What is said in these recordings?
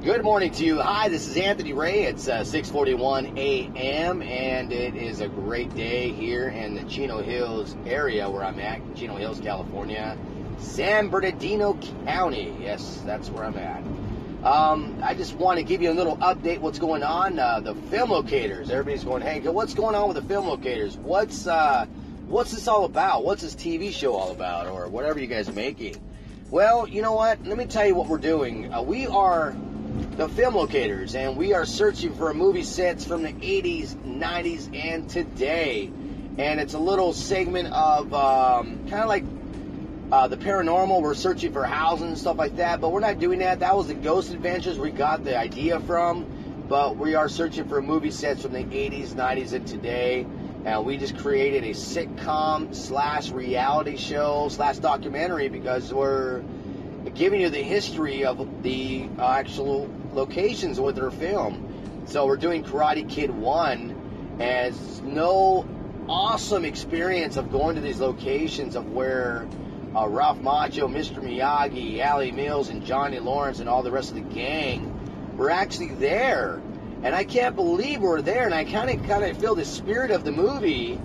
Good morning to you. Hi, this is Anthony Ray. It's 6:41 a.m. and it is a great day here in the Chino Hills area where I'm at, Chino Hills, California, San Bernardino County. Yes, that's where I'm at. I just want to give you a little update what's going on. The film locators. Everybody's going, hey, what's going on with the film locators? What's this all about? What's this TV show all about? Or whatever you guys are making. Well, you know what? Let me tell you what we're doing. We are the film locators, and we are searching for movie sets from the 80s, 90s, and today. And it's a little segment of kind of like the paranormal. We're searching for houses and stuff like that, but we're not doing that. That was the Ghost Adventures we got the idea from, but we are searching for movie sets from the 80s, 90s, and today. And we just created a sitcom slash reality show slash documentary because we're giving you the history of the actual locations with their film. So we're doing Karate Kid 1 as no awesome experience of going to these locations of where Ralph Macchio, Mr. Miyagi, Allie Mills, and Johnny Lawrence and all the rest of the gang were actually there. And I can't believe we're there, and I kind of feel the spirit of the movie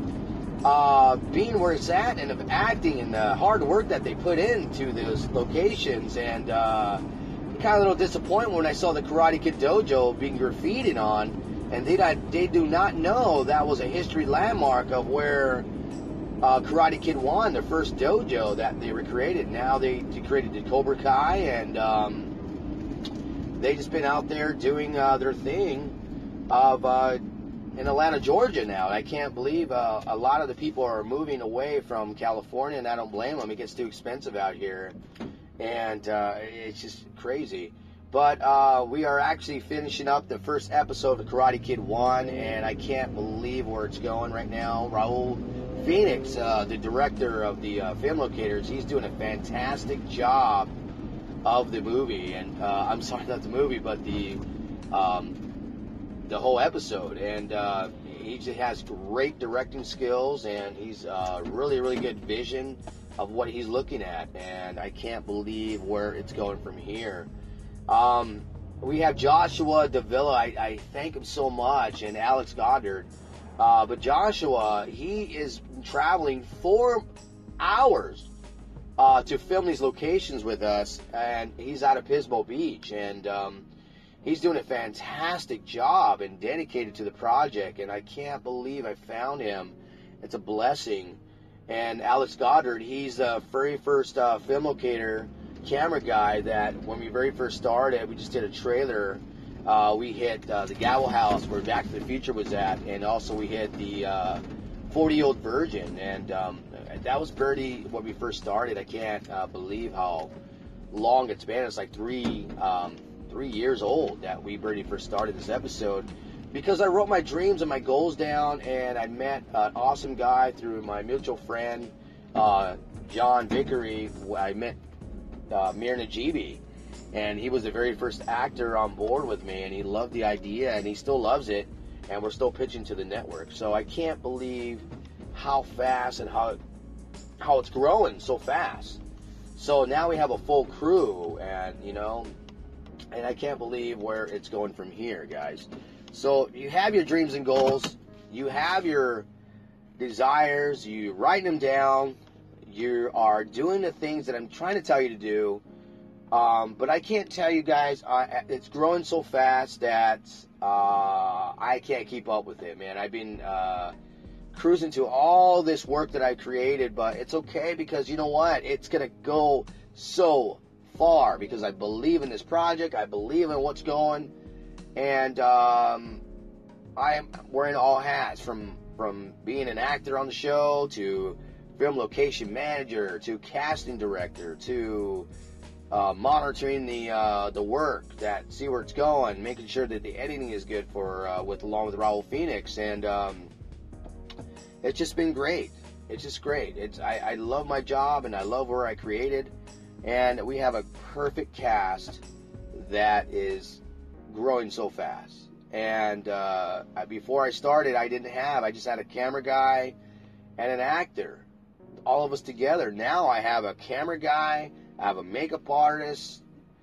being where it's at, and of acting and the hard work that they put into those locations. And kind of a little disappointed when I saw the Karate Kid Dojo being graffitied on, and they do not know that was a history landmark of where Karate Kid 1, the first dojo that they recreated. Now they created the Cobra Kai, and they just been out there doing their thing in Atlanta, Georgia now. And I can't believe a lot of the people are moving away from California, and I don't blame them. It gets too expensive out here, and it's just crazy. But we are actually finishing up the first episode of Karate Kid 1, and I can't believe where it's going right now. Raul Phoenix, the director of the film locators, he's doing a fantastic job of the movie, and I'm sorry, not the movie, but the whole episode. And he just has great directing skills, and he's really, really good vision of what he's looking at. And I can't believe where it's going from here. We have Joshua Davila. I thank him so much, and Alex Goddard. But Joshua, he is traveling 4 hours to film these locations with us, and he's out of Pismo Beach, and he's doing a fantastic job and dedicated to the project, and I can't believe I found him. It's a blessing. And Alex Goddard, he's the very first film locator camera guy that when we very first started, we just did a trailer. We hit the Gavel House where Back to the Future was at, and also we hit the 40-Year-Old Virgin, and that was pretty when we first started. I can't believe how long it's been. It's like 3 years old that we pretty first started this episode, because I wrote my dreams and my goals down, and I met an awesome guy through my mutual friend, John Vickery. I met Mir Najibi, and he was the very first actor on board with me, and he loved the idea, and he still loves it, and we're still pitching to the network. So I can't believe how fast and how it's growing so fast. So now we have a full crew, and and I can't believe where it's going from here, guys. So you have your dreams and goals, you have your desires, you write them down, you are doing the things that I'm trying to tell you to do, but I can't tell you guys, it's growing so fast that I can't keep up with it, man. I've been cruising to all this work that I created, but it's okay, because you know what? It's going to go so far because I believe in this project. I believe in what's going, and I am wearing all hats, from being an actor on the show to film location manager to casting director to monitoring the work, see where it's going, making sure that the editing is good along with Raul Phoenix, and it's just been great. It's just great. I love my job, and I love where I created, and we have a perfect cast that is growing so fast. And before I started, I just had a camera guy and an actor, all of us together. Now I have a camera guy, I have a makeup artist,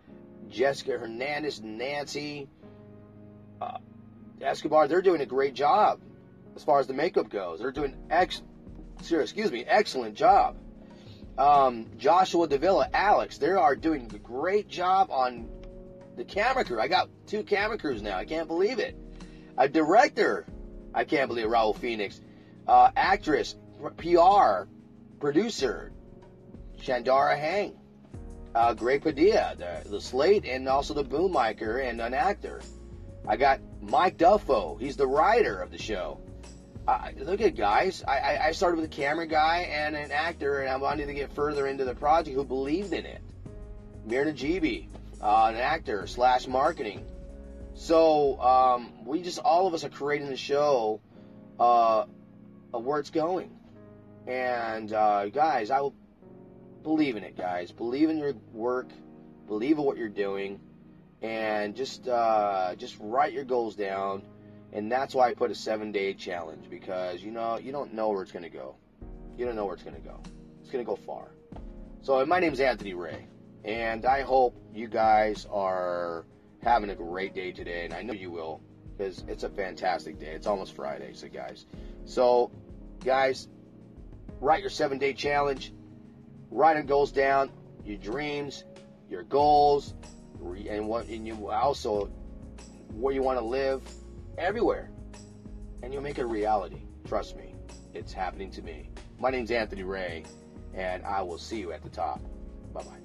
Jessica Hernandez, Nancy Escobar, they're doing a great job as far as the makeup goes. They're doing excellent job. Joshua Davila, Alex, they are doing a great job on the camera crew. I got 2 camera crews now. I can't believe it. A director, I can't believe it, Raul Phoenix. Actress, PR, producer, Chandara Hang. Greg Padilla, the slate, and also the boom micer and an actor. I got Mike Duffo. He's the writer of the show. Look at it, guys. I started with a camera guy and an actor, and I wanted to get further into the project who believed in it. Mir Najibi, an actor / marketing. So all of us are creating the show of where it's going. And guys, I will believe in it, guys. Believe in your work. Believe in what you're doing, and just write your goals down. And that's why I put a 7-day challenge, because you don't know where it's going to go. You don't know where it's going to go. It's going to go far. So my name's Anthony Ray, and I hope you guys are having a great day today, and I know you will, because it's a fantastic day. It's almost Friday, so guys, write your 7-day challenge. Write your goals down, your dreams, your goals, and you also where you want to live, everywhere, and you'll make it a reality. Trust me, it's happening to me. My name's Anthony Ray, and I will see you at the top. Bye-bye.